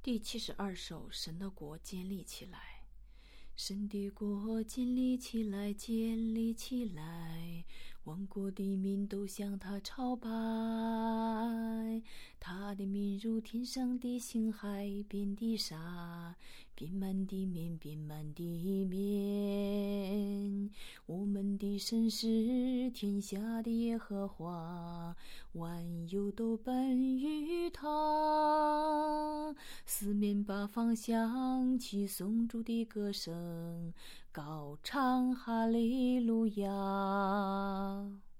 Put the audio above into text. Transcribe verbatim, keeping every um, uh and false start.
第七十二首，神的国建立起来。神的国建立起来，建立起来，万国的民都向他朝拜。他的名如天上的星，海边的沙，遍满地面，遍满地面。我们的神是天下的耶和华，万有都本于他。四面八方响起颂主的歌声，高唱哈利路亚。